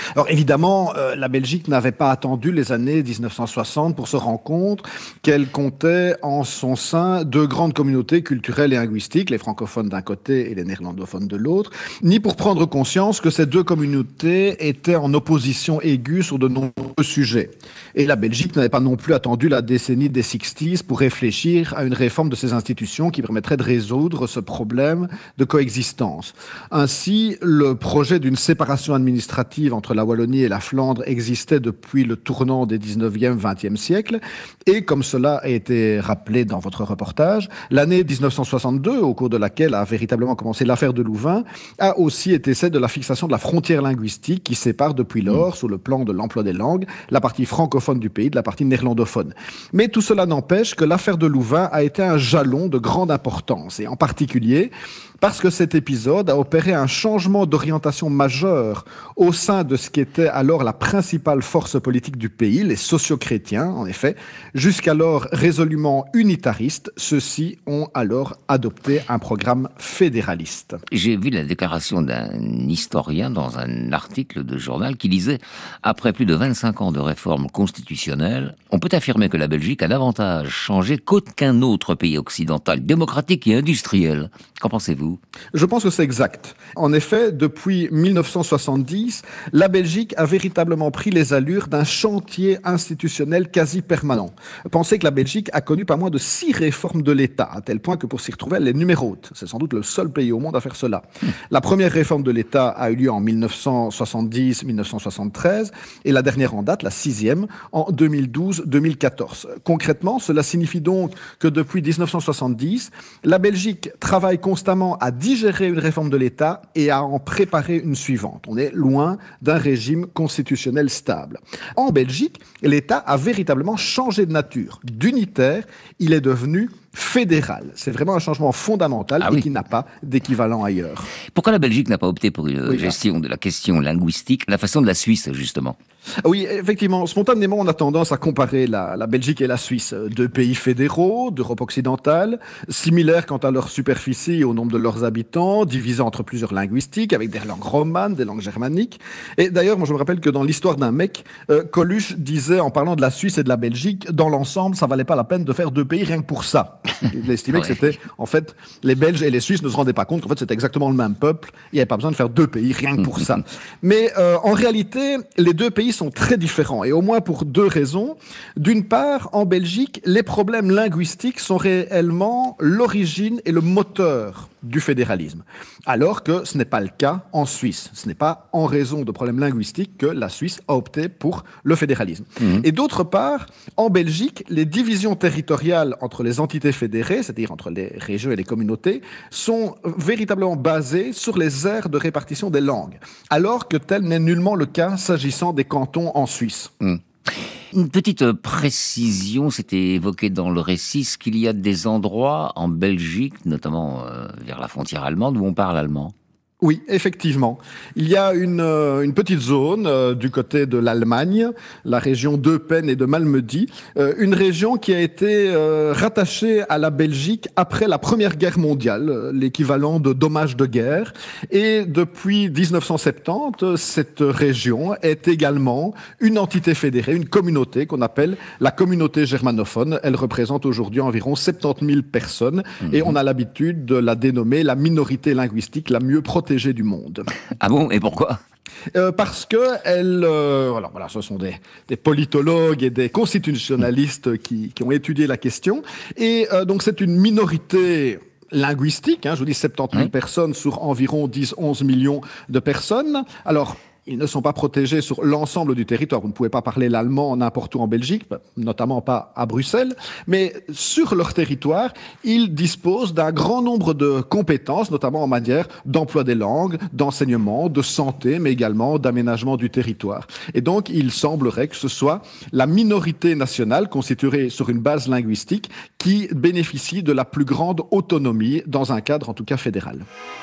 Alors évidemment, euh, la Belgique n'avait pas attendu les années dix-neuf cent soixante pour se rendre compte qu'elle comptait en son sein deux grandes communautés culturelles et linguistiques, les francophones d'un côté et les néerlandophones de l'autre, ni pour prendre conscience que ces deux communautés étaient en opposition aiguë sur de nombreux sujets. Et la Belgique n'avait pas non plus attendu la décennie des sixties pour réfléchir à une réforme de ses institutions qui permettrait de résoudre ce problème de coexistence. Ainsi, le projet d'une séparation administrative entre la Wallonie et la Flandre existait depuis le tournant des dix-neuvième vingtième siècle. Et comme cela a été rappelé dans votre reportage, l'année dix-neuf cent soixante-deux, au cours de laquelle a véritablement commencé l'affaire de Louvain, a aussi été celle de la fixation de la frontière linguistique qui sépare depuis lors, sur le plan de l'emploi des langues, la partie francophone du pays de la partie néerlandophone. Mais tout cela n'empêche que l'affaire de Louvain a été un jalon de grande importance, et en particulier parce que cet épisode a opéré un changement d'orientation majeur au sein de ce qui était alors la principale force politique du pays, les socio-chrétiens, en effet. Jusqu'alors résolument unitaristes, ceux-ci ont alors adopté un programme fédéraliste. J'ai vu la déclaration d'un historien dans un article de journal qui disait « Après plus de vingt-cinq ans de réforme constitutionnelle, on peut affirmer que la Belgique a davantage changé qu'aucun autre pays occidental, démocratique et industriel. » Qu'en pensez-vous ? Je pense que c'est exact. En effet, depuis dix-neuf cent soixante-dix, la Belgique a véritablement pris les allures d'un chantier institutionnel quasi permanent. Pensez que la Belgique a connu pas moins de six réformes de l'État, à tel point que pour s'y retrouver, elle est numérote. C'est sans doute le seul pays au monde à faire cela. La première réforme de l'État a eu lieu en dix-neuf cent soixante-dix dix-neuf cent soixante-treize et la dernière en date, la sixième, en deux mille douze deux mille quatorze. Concrètement, cela signifie donc que depuis dix-neuf cent soixante-dix, la Belgique travaille constamment à digérer une réforme de l'État et à en préparer une suivante. On est loin d'un régime constitutionnel stable. En Belgique, l'État a véritablement changé de nature. D'unitaire, il est devenu fédéral. C'est vraiment un changement fondamental ah et oui. qui n'a pas d'équivalent ailleurs. Pourquoi la Belgique n'a pas opté pour une oui, gestion de la question linguistique, la façon de la Suisse, justement ? Oui, effectivement, spontanément, on a tendance à comparer la, la Belgique et la Suisse. Deux pays fédéraux d'Europe occidentale, similaires quant à leur superficie et au nombre de leurs habitants, divisés entre plusieurs linguistiques, avec des langues romanes, des langues germaniques. Et d'ailleurs, moi je me rappelle que dans l'histoire d'un mec, euh, Coluche disait, en parlant de la Suisse et de la Belgique, dans l'ensemble, ça valait pas la peine de faire deux pays rien que pour ça. Il estimait ouais. que c'était, en fait, les Belges et les Suisses ne se rendaient pas compte qu'en fait c'était exactement le même peuple. Il n'y avait pas besoin de faire deux pays rien que pour ça. Mais euh, en réalité, les deux pays sont très différents, et au moins pour deux raisons. D'une part, en Belgique, les problèmes linguistiques sont réellement l'origine et le moteur du fédéralisme, alors que ce n'est pas le cas en Suisse. Ce n'est pas en raison de problèmes linguistiques que la Suisse a opté pour le fédéralisme. Mmh. Et d'autre part, en Belgique, les divisions territoriales entre les entités fédérées, c'est-à-dire entre les régions et les communautés, sont véritablement basées sur les aires de répartition des langues, alors que tel n'est nullement le cas s'agissant des cantons en Suisse. Mmh. Une petite précision, c'était évoqué dans le récit, est-ce qu'il y a des endroits en Belgique, notamment euh, vers la frontière allemande, où on parle allemand ? Oui, effectivement. Il y a une, euh, une petite zone euh, du côté de l'Allemagne, la région d'Eupen et de Malmedy, euh, une région qui a été euh, rattachée à la Belgique après la Première Guerre mondiale, euh, l'équivalent de dommages de guerre. Et depuis dix-neuf cent soixante-dix, cette région est également une entité fédérée, une communauté qu'on appelle la communauté germanophone. Elle représente aujourd'hui environ soixante-dix mille personnes mmh. et on a l'habitude de la dénommer la minorité linguistique la mieux protégée du monde. Ah bon, et pourquoi ? Euh, parce que elle, euh, voilà, voilà, ce sont des, des politologues et des constitutionnalistes qui, qui ont étudié la question. Et euh, donc c'est une minorité linguistique, hein, je vous dis soixante-dix mille oui. personnes sur environ dix à onze millions de personnes. Alors, ils ne sont pas protégés sur l'ensemble du territoire. Vous ne pouvez pas parler l'allemand n'importe où en Belgique, notamment pas à Bruxelles. Mais sur leur territoire, ils disposent d'un grand nombre de compétences, notamment en matière d'emploi des langues, d'enseignement, de santé, mais également d'aménagement du territoire. Et donc, il semblerait que ce soit la minorité nationale, constituée sur une base linguistique, qui bénéficie de la plus grande autonomie dans un cadre, en tout cas, fédéral.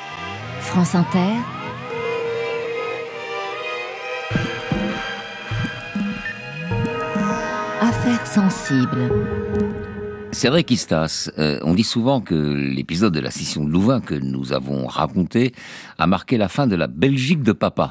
France Inter. Affaires sensibles. C'est vrai qu'Istas, euh, on dit souvent que l'épisode de la scission de Louvain que nous avons raconté a marqué la fin de la Belgique de papa.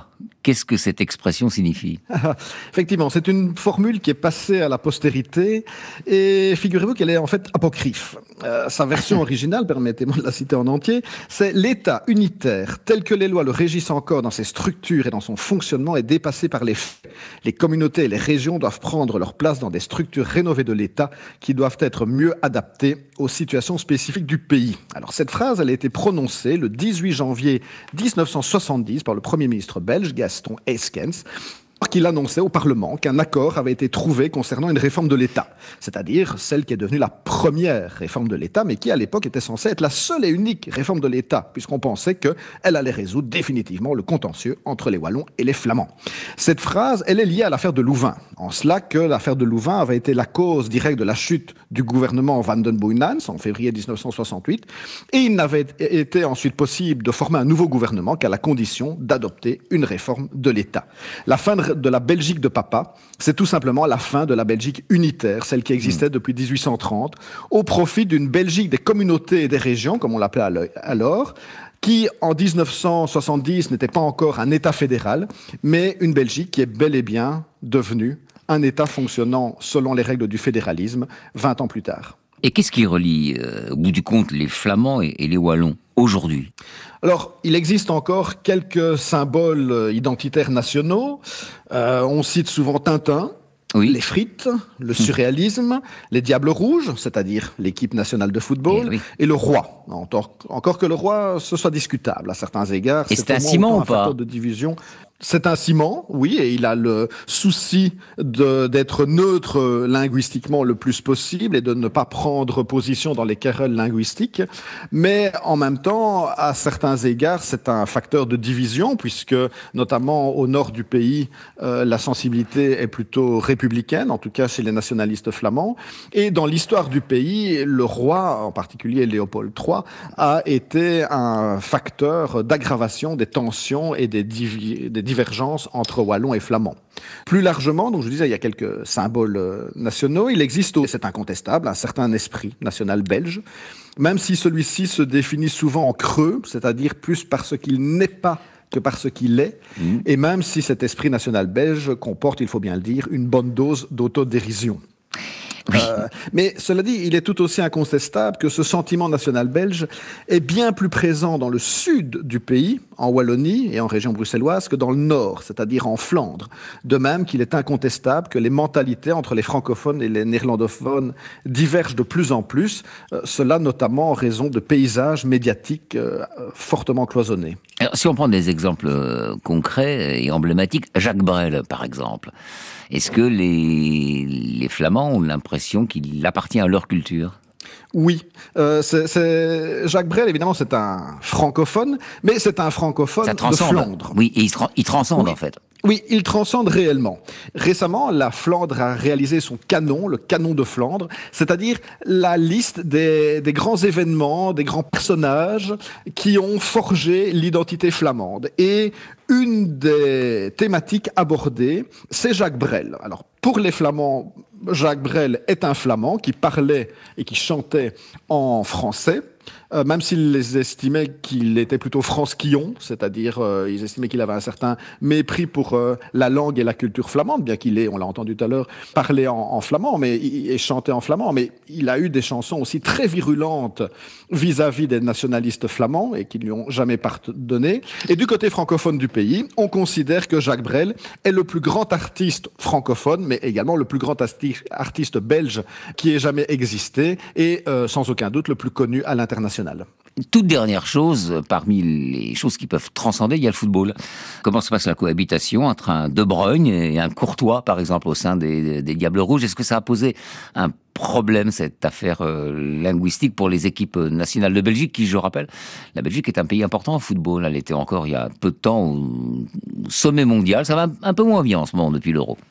Qu'est-ce que cette expression signifie ? Effectivement, c'est une formule qui est passée à la postérité et figurez-vous qu'elle est en fait apocryphe. Euh, sa version originale, permettez-moi de la citer en entier, c'est « l'État unitaire, tel que les lois le régissent encore dans ses structures et dans son fonctionnement, est dépassé par les faits. Les communautés et les régions doivent prendre leur place dans des structures rénovées de l'État qui doivent être mieux adaptées aux situations spécifiques du pays. » Alors cette phrase, elle a été prononcée le dix-huit janvier dix-neuf cent soixante-dix par le Premier ministre belge, Gaston Eyskens, qu'il annonçait au Parlement qu'un accord avait été trouvé concernant une réforme de l'État, c'est-à-dire celle qui est devenue la première réforme de l'État, mais qui à l'époque était censée être la seule et unique réforme de l'État, puisqu'on pensait qu'elle allait résoudre définitivement le contentieux entre les Wallons et les Flamands. Cette phrase, elle est liée à l'affaire de Louvain, en cela que l'affaire de Louvain avait été la cause directe de la chute du gouvernement Van den Boeynans en février dix-neuf cent soixante-huit, et il n'avait été ensuite possible de former un nouveau gouvernement qu'à la condition d'adopter une réforme de l'État. La fin de de la Belgique de papa, c'est tout simplement la fin de la Belgique unitaire, celle qui existait depuis dix-huit cent trente, au profit d'une Belgique des communautés et des régions, comme on l'appelait alors, qui en dix-neuf cent soixante-dix n'était pas encore un État fédéral, mais une Belgique qui est bel et bien devenue un État fonctionnant selon les règles du fédéralisme vingt ans plus tard. Et qu'est-ce qui relie, euh, au bout du compte, les Flamands et, et les Wallons aujourd'hui ? Alors, il existe encore quelques symboles identitaires nationaux. Euh, on cite souvent Tintin, oui. les frites, le surréalisme, les Diables Rouges, c'est-à-dire l'équipe nationale de football, et, oui. et le roi. Encore que le roi, ce soit discutable à certains égards. Et c'est, c'est un ciment ou pas ? Facteur de division. C'est un ciment, oui, et il a le souci de, d'être neutre linguistiquement le plus possible et de ne pas prendre position dans les querelles linguistiques. Mais en même temps, à certains égards, c'est un facteur de division, puisque notamment au nord du pays, euh, la sensibilité est plutôt républicaine, en tout cas chez les nationalistes flamands. Et dans l'histoire du pays, le roi, en particulier Léopold trois, a été un facteur d'aggravation des tensions et des, divi- des divergences entre Wallons et Flamands. Plus largement, donc je disais, il y a quelques symboles euh, nationaux. Il existe, c'est incontestable, un certain esprit national belge, même si celui-ci se définit souvent en creux, c'est-à-dire plus parce qu'il n'est pas que parce qu'il est, mmh. et même si cet esprit national belge comporte, il faut bien le dire, une bonne dose d'autodérision. Oui. Euh, mais cela dit, il est tout aussi incontestable que ce sentiment national belge est bien plus présent dans le sud du pays, en Wallonie et en région bruxelloise, que dans le nord, c'est-à-dire en Flandre. De même qu'il est incontestable que les mentalités entre les francophones et les néerlandophones divergent de plus en plus, euh, cela notamment en raison de paysages médiatiques euh, fortement cloisonnés. Alors, si on prend des exemples euh, concrets et emblématiques, Jacques Brel, par exemple, est-ce que les, les Flamands ont l'impression qu'il appartient à leur culture ? Oui, euh, c'est, c'est... Jacques Brel, évidemment, c'est un francophone, mais c'est un francophone de Flandre. Oui, et il, tra- il transcende, oui. en fait. Oui, il transcende réellement. Récemment, la Flandre a réalisé son canon, le canon de Flandre, c'est-à-dire la liste des, des grands événements, des grands personnages qui ont forgé l'identité flamande. Et une des thématiques abordées, c'est Jacques Brel. Alors, pour les Flamands, Jacques Brel est un Flamand qui parlait et qui chantait en français. Euh, même s'ils les estimaient qu'il était plutôt fransquillon, c'est-à-dire euh, ils estimaient qu'il avait un certain mépris pour euh, la langue et la culture flamande, bien qu'il ait, on l'a entendu tout à l'heure, parlé en, en flamand mais, et chanté en flamand, mais il a eu des chansons aussi très virulentes vis-à-vis des nationalistes flamands et qui ne lui ont jamais pardonné. Et du côté francophone du pays, on considère que Jacques Brel est le plus grand artiste francophone, mais également le plus grand asti- artiste belge qui ait jamais existé et euh, sans aucun doute le plus connu à l'international. Toute dernière chose, parmi les choses qui peuvent transcender, il y a le football. Comment se passe la cohabitation entre un De Bruyne et un Courtois, par exemple, au sein des, des Diables Rouges ? Est-ce que ça a posé un problème, cette affaire euh, linguistique, pour les équipes nationales de Belgique, qui, je rappelle, la Belgique est un pays important en football. Elle était encore, il y a peu de temps, au sommet mondial. Ça va un peu moins bien en ce moment depuis l'Euro.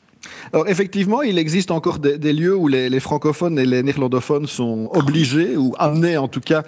Alors effectivement, il existe encore des, des lieux où les, les francophones et les néerlandophones sont obligés, ou amenés en tout cas,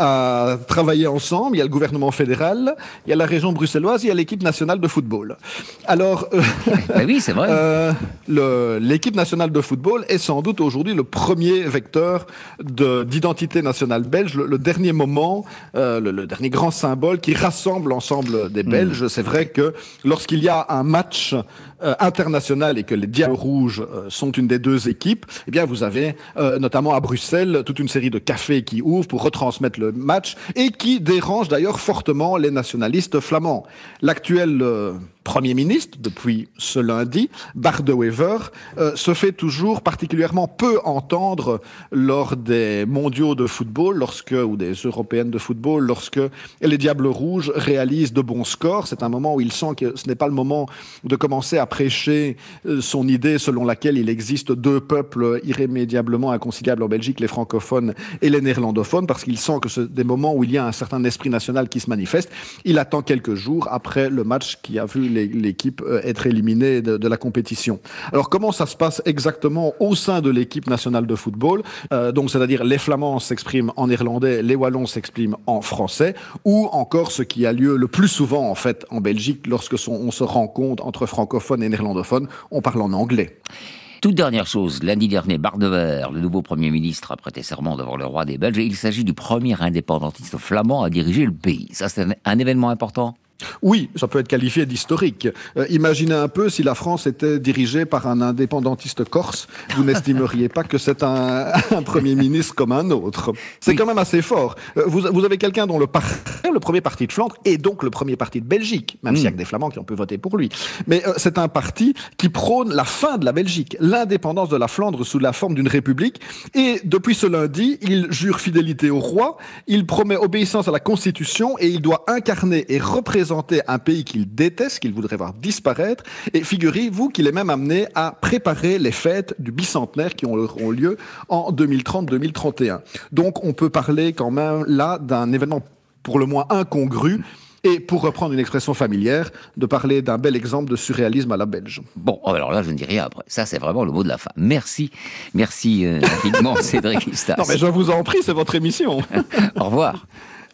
à travailler ensemble. Il y a le gouvernement fédéral, il y a la région bruxelloise, il y a l'équipe nationale de football. Alors, euh, ben oui, c'est vrai. Euh, le, l'équipe nationale de football est sans doute aujourd'hui le premier vecteur de, d'identité nationale belge, le, le dernier moment, euh, le, le dernier grand symbole qui rassemble l'ensemble des Belges. Mmh. C'est vrai que lorsqu'il y a un match euh, international et que les Diables Rouges euh, sont une des deux équipes, eh bien vous avez euh, notamment à Bruxelles toute une série de cafés qui ouvrent pour retransmettre le match et qui dérangent d'ailleurs fortement les nationalistes flamands. L'actuel euh, Premier ministre, depuis ce lundi, Bart De Wever, euh, se fait toujours particulièrement peu entendre lors des mondiaux de football, lorsque, ou des européennes de football, lorsque les Diables Rouges réalisent de bons scores. C'est un moment où il sent que ce n'est pas le moment de commencer à prêcher euh, son idée selon laquelle il existe deux peuples irrémédiablement inconciliables en Belgique, les francophones et les néerlandophones, parce qu'il sent que c'est des moments où il y a un certain esprit national qui se manifeste. Il attend quelques jours après le match qui a vu l'équipe être éliminée de, de la compétition. Alors comment ça se passe exactement au sein de l'équipe nationale de football, euh, donc c'est-à-dire les Flamands s'expriment en néerlandais, les Wallons s'expriment en français, ou encore ce qui a lieu le plus souvent en fait en Belgique lorsque son, on se rencontre entre francophones et néerlandophones, on parle en anglais. Toute dernière chose, lundi dernier, Bart De Wever, le nouveau Premier ministre, a prêté serment devant le roi des Belges, et il s'agit du premier indépendantiste flamand à diriger le pays. Ça, c'est un, un événement important ? Oui, ça peut être qualifié d'historique. Euh, imaginez un peu si la France était dirigée par un indépendantiste corse, vous n'estimeriez pas que c'est un, un Premier ministre comme un autre. C'est oui. quand même assez fort. Euh, vous, vous avez quelqu'un dont le, par... le premier parti de Flandre est donc le premier parti de Belgique, même mmh. s'il y a que des Flamands qui ont pu voter pour lui. Mais euh, c'est un parti qui prône la fin de la Belgique, l'indépendance de la Flandre sous la forme d'une république. Et depuis ce lundi, il jure fidélité au roi, il promet obéissance à la Constitution et il doit incarner et représenter un pays qu'il déteste, qu'il voudrait voir disparaître. Et figurez-vous qu'il est même amené à préparer les fêtes du bicentenaire qui auront lieu en deux mille trente deux mille trente et un. Donc on peut parler quand même là d'un événement pour le moins incongru. Et pour reprendre une expression familière, de parler d'un bel exemple de surréalisme à la belge. Bon, alors là, je ne dis rien après. Ça, c'est vraiment le mot de la fin. Merci. Merci euh, infiniment, Cédric Istas. Non, mais je vous en prie, c'est votre émission. Au revoir.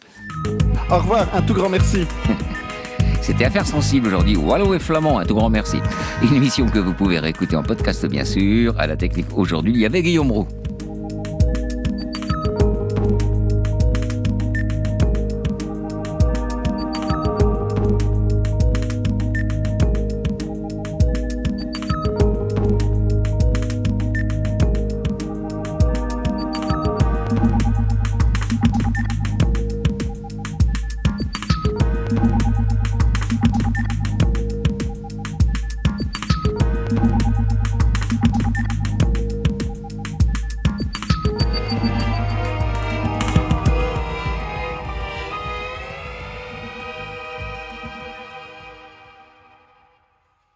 Au revoir, un tout grand merci. C'était Affaires sensibles aujourd'hui, Wallo et Flamand, un tout grand merci. Une émission que vous pouvez réécouter en podcast, bien sûr. À la technique aujourd'hui, il y avait Guillaume Roux.